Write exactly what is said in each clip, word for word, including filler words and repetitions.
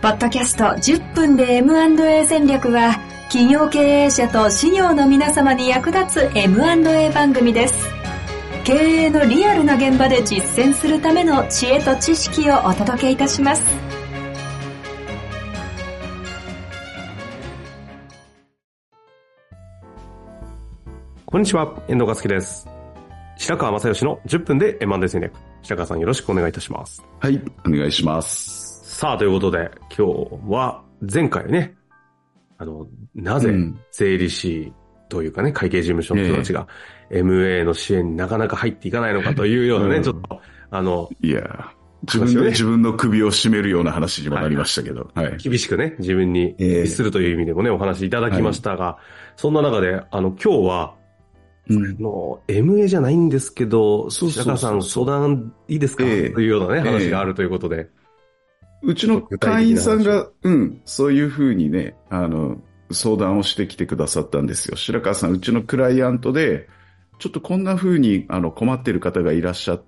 ポッドキャストじゅっぷんで エムアンドエー 戦略は、企業経営者と事業の皆様に役立つ エムアンドエー 番組です。経営のリアルな現場で実践するための知恵と知識をお届けいたします。 こんにちは、遠藤和樹です。白川正義のじゅっぷんで エムアンドエー 戦略。白川さんよろしくお願いいたします。 はい、お願いします。 さあ、ということで、今日は前回ね、あの、なぜ税理士というかね、会計事務所の人たちが エムエー の支援になかなか入っていかないのかというようなね、うん、ちょっと、あの、 いや、自分で、ね、自分の首を絞めるような話にもなりましたけど、はいはい、 厳しくね、自分に律するという意味でもね、お話いただきましたが、はい、そんな中で、あの、今日は、うん、の エムエー じゃないんですけど、白川さん相談いいですか、えー、というようなね、話があるということで。 うちの会員さんが、うん、そういうふうにね、あの、相談をしてきてくださったんですよ。白川さん、うちのクライアントで、ちょっとこんなふうにあの困ってる方がいらっしゃって、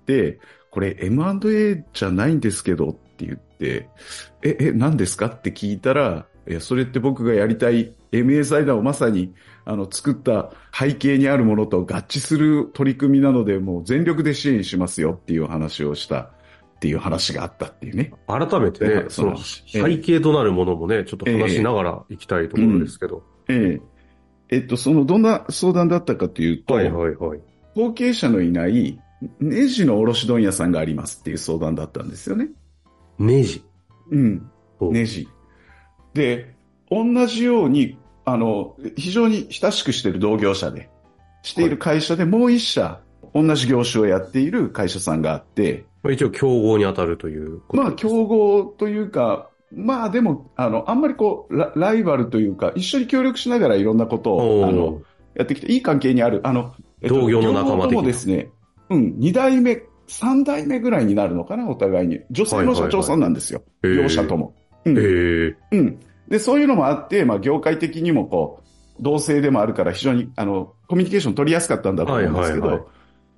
これ エムアンドエー じゃないんですけどって言って、え、え、何ですかって聞いたら、いや、それって僕がやりたい エムエー 財団をまさにあの作った背景にあるものと合致する取り組みなので、もう全力で支援しますよっていう話をしたっていう話があったっていうね。 改めてね、その背景となるものもね、ちょっと話しながら行きたいところですけど。 ええうん、えええっと、そのどんな相談だったかというと、 はいはいはい。 後継者のいないネジの卸問屋さんがありますっていう相談だったんですよね。 ネジうん。ネジ。で、同じように、あの、非常に親しくしている同業者で、している会社でもう一社、同じ業種をやっている会社さんがあって、 一応競合に当たるということです。 まあ競合というか、まあでも、あの、あんまりこうラ、ライバルというか、一緒に協力しながらいろんなことを、あの、やってきて、いい関係にある、あの、 えっと、同業の仲間的な。 ともですね、うん、二代目、三代目ぐらいになるのかな、お互いに。女性の社長さんなんですよ。はいはいはい、両者とも。 うん。へー。 うん。で、そういうのもあって、まあ業界的にもこう、同性でもあるから非常に、あの、コミュニケーション取りやすかったんだと思うんですけど、はいはいはい、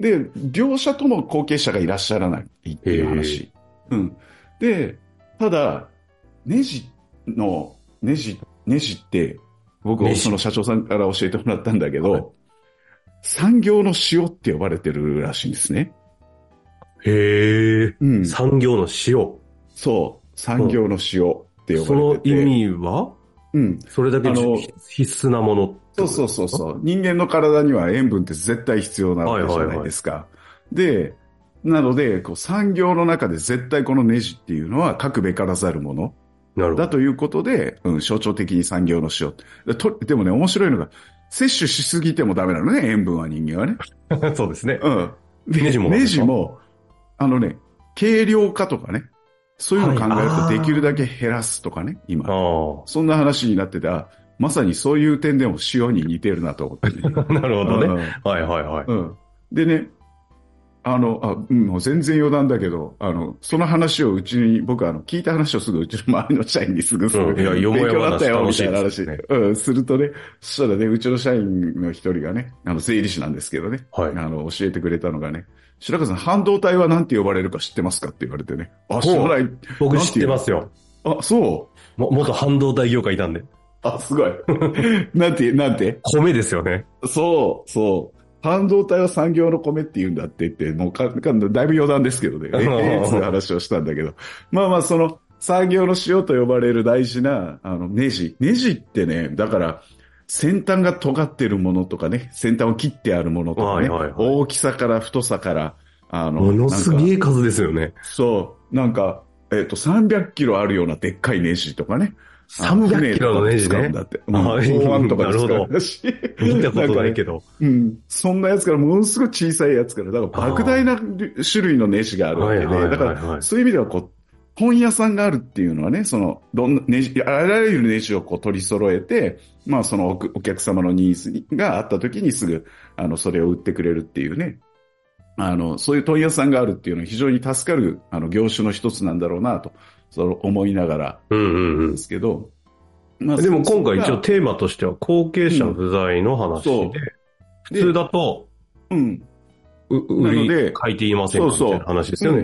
で、両者とも後継者がいらっしゃらないっていう話。うん。で、ただ、ネジの、ネジ、ネジって、僕はその社長さんから教えてもらったんだけど、はい、産業の塩って呼ばれてるらしいんですね。 へー。うん。産業の塩。 そう。産業の塩って呼ばれてて。 その意味はうん。それだけ必須なもの。 そうそうそうそう。人間の体には塩分って絶対必要なわけじゃないですか。はいはいはい、で、なので、こう産業の中で絶対このネジっていうのは欠くべからざるもの。なるほど。だということで、うん、象徴的に産業の塩。とでもね、面白いのが、摂取しすぎてもダメなのね、塩分は人間はね。 そうですね。 うん。で、ネジも。ネジも、あのね、軽量化とかね。そういうのを考えるとできるだけ減らすとかね、今。そんな話になってた。まさにそういう点でも塩に似てるなと思って、ね。 なるほどね、うん。はいはいはい。 うん。でね、あの、あ、うん、もう全然余談だけど、あの、その話をうちに、僕はあの、聞いた話をすぐうちの周りの社員にすぐすぐ、うん、いや、勉強だったよ、みたいな話。ね、うん、するとね、そしたらね、うちの社員の一人がね、あの、税理士なんですけどね、はい。あの、教えてくれたのがね、白川さん、半導体は何て呼ばれるか知ってますかって言われてね。 あ、知らない。僕知ってますよ。 あ、そう。 も、元半導体業界いたんで。 あ、すごい。なんて、なんて米ですよね。 そう、そう。半導体は産業の米って言うんだって言って、もうか、かだいぶ余談ですけどね。えー、そういう話をしたんだけど。まあまあ、その、産業の塩と呼ばれる大事な、あの、ネジ。ネジってね、だから、先端が尖ってるものとかね、先端を切ってあるものとかね、はいはいはい、大きさから太さから、あの、 ものすげえ数ですよね。 そう。なんか、えっと、さんびゃくキロあるようなでっかいネジとかね。 さんびゃくキロのネジね。 だって。うん、港湾とか使うんだし。 見たことないけど、ね。 うん。そんなやつからものすごい小さいやつから、だから莫大な種類のネジがあるわけで、はいはいはいはい、だからそういう意味ではこう、本屋さんがあるっていうのはね、その、どんなネジ、あらゆるネジをこう取り揃えて、まあそのお客様のニーズがあった時にすぐ、あの、それを売ってくれるっていうね。あの、そういう問屋さんがあるっていうのは非常に助かる、あの、業種の一つなんだろうなと、その思いながら、 うんうんうん。 ですけど、 まあ、でも今回一応テーマとしては後継者不在の話で、うん、普通だと、 うん。 売り書いていませんかみたいな話ですよね。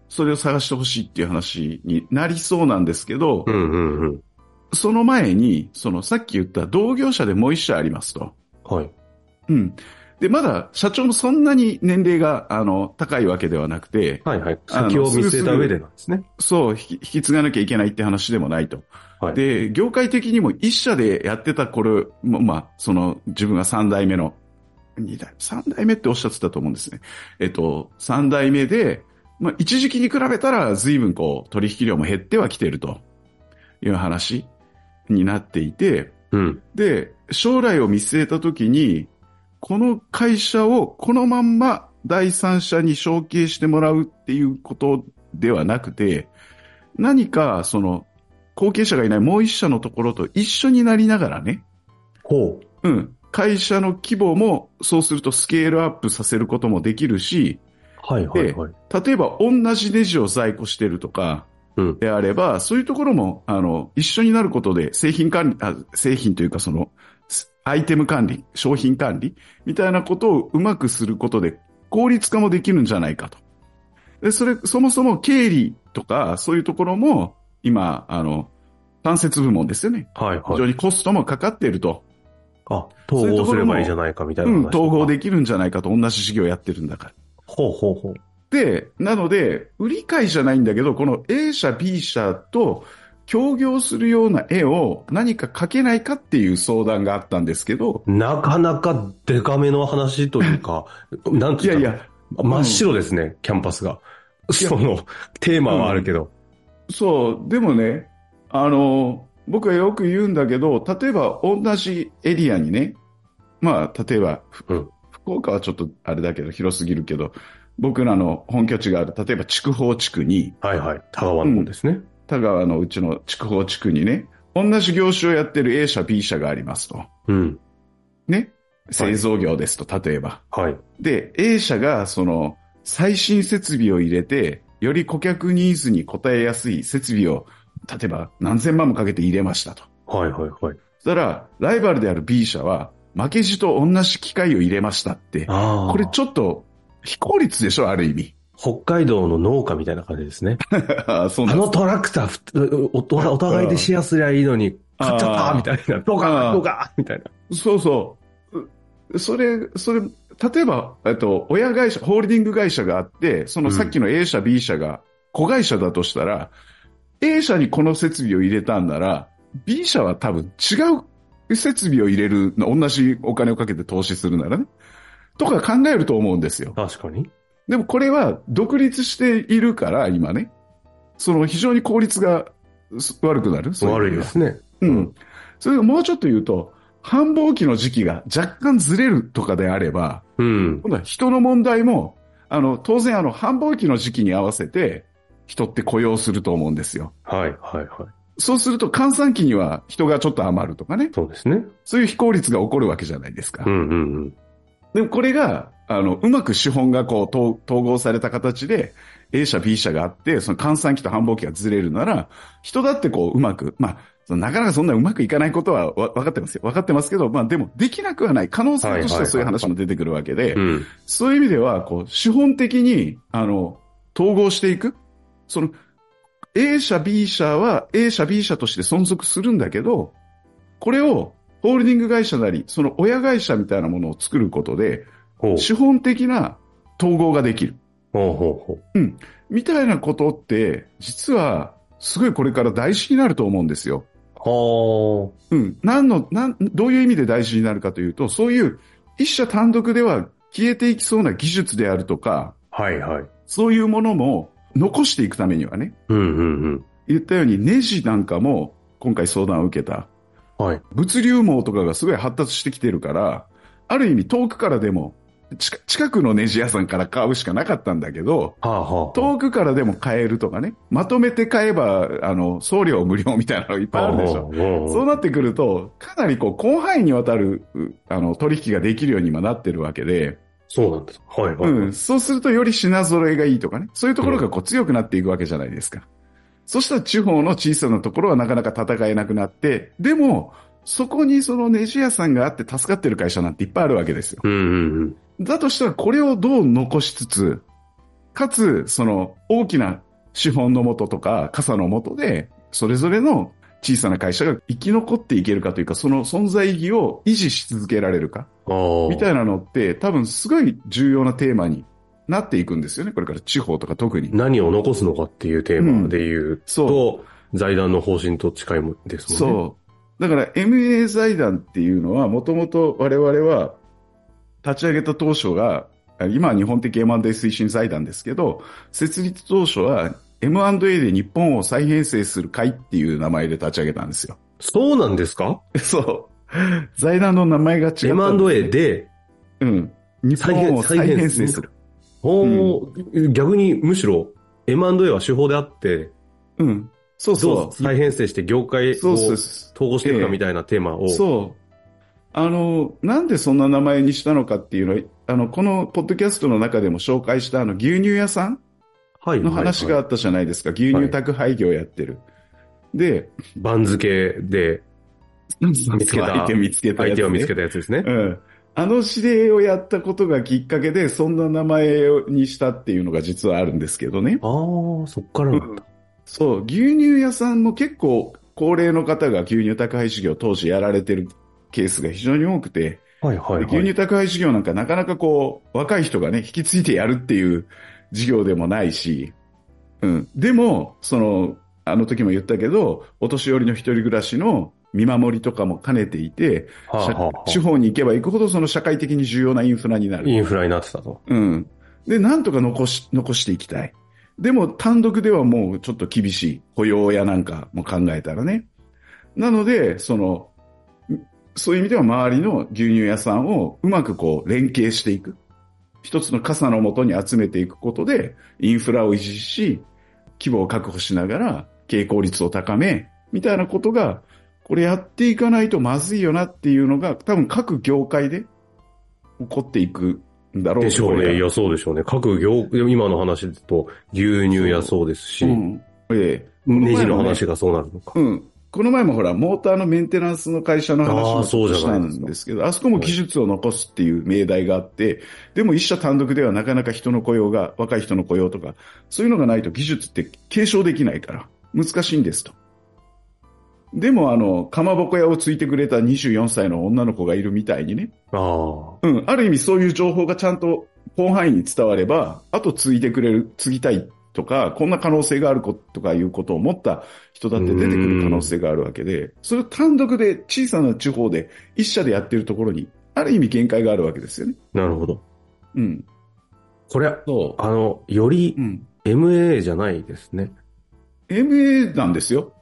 それを探してほしいっていう話になりそうなんですけど、 うんうんうん。 その前に、そのさっき言った同業者でもう一社ありますと。 はい。 うん。で、まだ社長もそんなに年齢が、あの、高いわけではなくて。 はいはい。先を見据えた上でなんですね。 そう、引き、引き継がなきゃいけないって話でもないと。 はい。 で、業界的にも一社でやってた頃、まあ、その、自分が三代目の、二代、三代目っておっしゃってたと思うんですね。えっと、三代目で、まあ、一時期に比べたら随分こう、取引量も減ってはきてるという話になっていて、 うん。 で、将来を見据えたときに、この会社をこのまんま第三者に承継してもらうっていうことではなくて、何かその後継者がいないもう一社のところと一緒になりながらね、 ほう。うん。会社の規模もそうするとスケールアップさせることもできるし、 はいはいはい。 例えば同じネジを在庫してるとか、であれば、うん、そういうところも、あの、一緒になることで製品管理、あ製品というかその、アイテム管理、商品管理みたいなことをうまくすることで効率化もできるんじゃないかと。で、それ、そもそも経理とかそういうところも今、あの、間接部門ですよね。 はいはい。 非常にコストもかかっていると。 あ、統合すればいいじゃないかみたいな話。 うん、統合できるんじゃないかと、同じ事業やってるんだから。 ほうほうほう。 で、なので、売り買いじゃないんだけど、この A 社、B 社と協業するような絵を何か描けないかっていう相談があったんですけど。 なかなかデカめの話というか、なんていうか、いやいや、真っ白ですね、うん、キャンパスが。その、テーマはあるけど、 うん。そう、でもね、あの、僕はよく言うんだけど、例えば同じエリアにね、まあ、例えば、うん、福岡はちょっとあれだけど、広すぎるけど、僕らの本拠地がある、例えば筑豊地区に。 はいはい。田川の方ですね。うん、 田川のうちの筑豊地区にね、同じ業種をやってる A 社、B 社がありますと。 うん。 ね。製造業ですと、はい、例えば。 はい。 で、A 社がその、最新設備を入れて、より顧客ニーズに応えやすい設備を、例えば何千万もかけて入れましたと。 はいはいはい。 そしたら、ライバルである B 社は、負けじと同じ機械を入れましたって。 ああ。 これちょっと、非効率でしょ、ある意味。 北海道の農家みたいな感じですね。 あ, そうあのトラクターお、お互いでシェアすりゃいいのに、買っちゃったみたいな。ドカードカーみたいな。 そうそう。それ、それ、例えば、えっと、親会社、ホールディング会社があって、そのさっきの A 社、B 社が子会社だとしたら、うん、A 社にこの設備を入れたんなら、B 社は多分違う設備を入れる、同じお金をかけて投資するならね。とか考えると思うんですよ。 確かに。 でもこれは独立しているから、今ね。その非常に効率が悪くなる。 悪いですね。 うん。それをもうちょっと言うと、繁忙期の時期が若干ずれるとかであれば、 うん。 今度は人の問題も、あの、当然あの、繁忙期の時期に合わせて、人って雇用すると思うんですよ。 はい、はい、はい。 そうすると、閑散期には人がちょっと余るとかね。 そうですね。 そういう非効率が起こるわけじゃないですか。 うん、うん、うん。 でもこれが、あの、うまく資本がこう、統合された形で、A 社、B 社があって、その閑散期と繁忙期がずれるなら、人だってこう、うまく、まあ、なかなかそんなうまくいかないことはわ分かってますよ。分かってますけど、まあでも、できなくはない。可能性としてはそういう話も出てくるわけで、そういう意味では、こう、資本的に、あの、統合していく。その、A 社、B 社は A 社、B 社として存続するんだけど、これを、ホールディング会社なり、その親会社みたいなものを作ることで、資本的な統合ができる。 ほうほうほう。うん。みたいなことって、実は、すごいこれから大事になると思うんですよ。 はあ。うん。何の、なん、どういう意味で大事になるかというと、そういう一社単独では消えていきそうな技術であるとか、 はいはい。 そういうものも残していくためにはね。 うんうんうん。 言ったようにネジなんかも今回相談を受けた。 はい。 物流網とかがすごい発達してきてるから、ある意味遠くからでも、近くのネジ屋さんから買うしかなかったんだけど、 はあはあ、 遠くからでも買えるとかね、まとめて買えば、あの、送料無料みたいなのいっぱいあるでしょ。はあはあ、そうなってくると、かなりこう、広範囲にわたる、あの、取引ができるように今なってるわけで、 そうなんです。はいはい、はい。 うん。そうするとより品揃えがいいとかね、そういうところがこう強くなっていくわけじゃないですか。うん、そしたら地方の小さなところはなかなか戦えなくなって、でも、そこにそのネジ屋さんがあって助かってる会社なんていっぱいあるわけですよ。 うんうんうん、 だとしたらこれをどう残しつつ、かつ、その大きな資本の下とか、傘の下で、それぞれの小さな会社が生き残っていけるかというか、その存在意義を維持し続けられるか、みたいなのって、多分すごい重要なテーマになっていくんですよね。これから地方とか特に。 何を残すのかっていうテーマで言うと、うん、財団の方針と近いもですもんね。 そう。だから エムエー 財団っていうのは、もともと我々は立ち上げた当初が、今は日本的 エムアンドエー 推進財団ですけど、設立当初は エムアンドエー で日本を再編成する会っていう名前で立ち上げたんですよ。 そうなんですか？ そう。財団の名前が違ったんです、ね。 エムアンドエー で、 うん。日本を再編成する。 おー、うん、逆にむしろ エムアンドエー は手法であって、 うん。そうそう。 どう再編成して業界を統合していくかみたいなテーマを。 そう。あの、なんでそんな名前にしたのかっていうのは、あの、このポッドキャストの中でも紹介したあの牛乳屋さんの話があったじゃないですか。はいはいはい、牛乳宅配業やってる。はい、で、 番付で見つけた。 相手見つけたやつ、ね。 相手を見つけたやつですね。 うん。あの指令をやったことがきっかけで、そんな名前にしたっていうのが実はあるんですけどね。 ああ、そっからなんだ、うん。 そう、牛乳屋さんも結構高齢の方が牛乳宅配事業当時やられてるケースが非常に多くて、 はいはいはい、 牛乳宅配事業なんかなかなかこう、若い人がね、引き継いでやるっていう事業でもないし、うん。でも、その、あの時も言ったけど、お年寄りの一人暮らしの見守りとかも兼ねていて、はあはあ、地方に行けば行くほどその社会的に重要なインフラになる。 インフラになってたと。 うん。で、なんとか残し、残していきたい。でも単独ではもうちょっと厳しい。雇用やなんかも考えたらね。なので、その、そういう意味では周りの牛乳屋さんをうまくこう連携していく。一つの傘の下に集めていくことで、インフラを維持し、規模を確保しながら、経営効率を高め、みたいなことが、これやっていかないとまずいよなっていうのが、多分各業界で起こっていくんだろうでしょうね。いや、そうでしょうね。各業、今の話だと牛乳やそうですし、うん、ええ、ネジの話がそうなるのか。 うん。この前もほら、モーターのメンテナンスの会社の話もしたんですけど、あ, あそこも技術を残すっていう命題があって、でも一社単独ではなかなか人の雇用が、若い人の雇用とか、そういうのがないと技術って継承できないから、難しいんですと。でもあの、かまぼこ屋をついてくれたにじゅうよんさいの女の子がいるみたいにね。 ああ。 うん。ある意味そういう情報がちゃんと広範囲に伝われば、あと継いでくれる、継ぎたいとか、こんな可能性があるとかいうことを持った人だって出てくる可能性があるわけで、それを単独で小さな地方で一社でやってるところに、ある意味限界があるわけですよね。 なるほど。 うん。 これ、そうあの、より エムエー じゃないですね。 うん、エムエー なんですよ。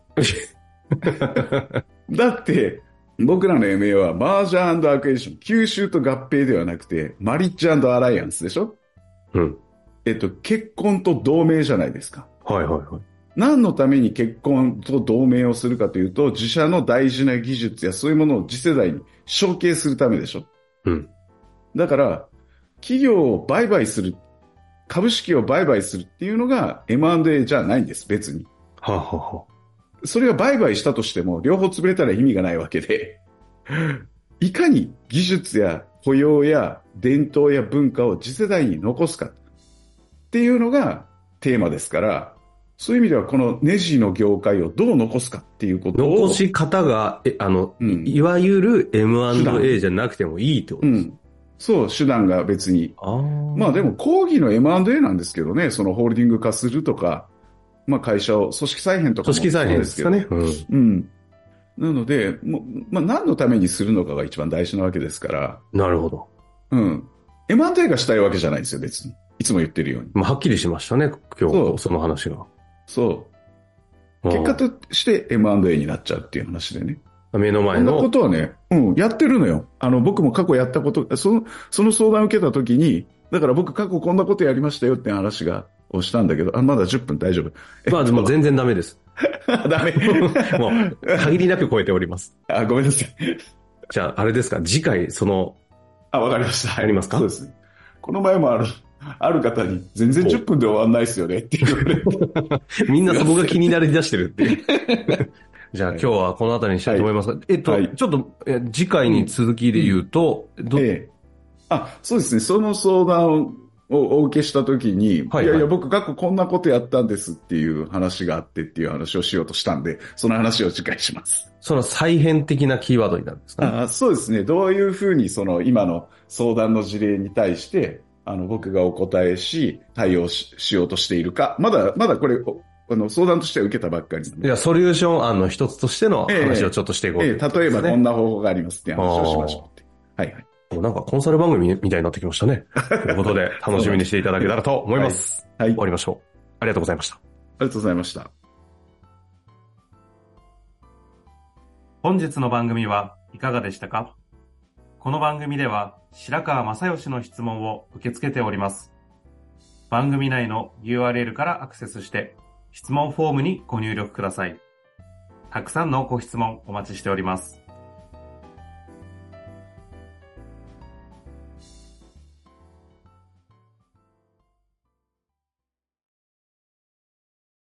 だって、僕らの エムエー はマージャー&アクエーション、吸収と合併ではなくて、マリッジ&アライアンスでしょ？ うん。 えっと、結婚と同盟じゃないですか。 はいはいはい。 何のために結婚と同盟をするかというと、自社の大事な技術やそういうものを次世代に承継するためでしょ？ うん。 だから、企業を売買する、株式を売買するっていうのが エムアンドエー じゃないんです、別に。 はあ、はあはあ、 それが売買したとしても、両方潰れたら意味がないわけで、いかに技術や雇用や伝統や文化を次世代に残すかっていうのがテーマですから、そういう意味ではこのネジの業界をどう残すかっていうことを。 残し方が、え、あの、うん、いわゆる エムアンドエー じゃなくてもいいってことです。うん。 そう、手段が別に。あまあでも講義の エムアンドエー なんですけどね、そのホールディング化するとか、まあ会社を、組織再編とかも組織再編ですかね。 うん。うん。なので、もう、まあ何のためにするのかが一番大事なわけですから。 なるほど。 うん。エムアンドエー がしたいわけじゃないんですよ、別に。いつも言ってるように。 まあはっきりしましたね、今日、そ, その話が。 そう。結果として エムアンドエー になっちゃうっていう話でね。 目の前の。 そんなことはね、うん、やってるのよ。あの、僕も過去やったこと、その、その相談を受けたときに、だから僕過去こんなことやりましたよって話が、をしたんだけど、あ、まだじゅっぷん大丈夫。 まあでも全然ダメです。 ダメ。 もう、限りなく超えております。 あ、ごめんなさい。 じゃあ、あれですか、次回、その、 あ、わかりました。 やりますか？ そうです。この前もある、ある方に、全然じゅっぷんで終わんないっすよねって言われて。 みんなそこが気になり出してるっていう。じゃあ今日はこのあたりにしたいと思いますが、はい、えっと、はい、ちょっと、次回に続きで言うと、 うんどええ、あ、そうですね。その相談をお受けしたときに、 はいはい、 いやいや、僕過去こんなことやったんですっていう話があってっていう話をしようとしたんで、その話を次回します。 その再編的なキーワードになるんですかね。 あ、そうですね。どういうふうにその今の相談の事例に対して、あの、僕がお答えし、対応 し, しようとしているか。まだ、まだこれ、あの、相談としては受けたばっかり、 ね。いや、ソリューション案の一つとしての話をちょっとしていこうと、ね。 ええええ、例えばこんな方法がありますっていう話をしましょうって。はいはい。 なんかコンサル番組みたいになってきましたね。ということで、楽しみにしていただけたらと思います。はい。はい、終わりましょう。ありがとうございました。ありがとうございました。 本日の番組はいかがでしたか？この番組では白川正義の質問を受け付けております。番組内の ユーアールエル からアクセスして質問フォームにご入力ください。たくさんのご質問お待ちしております。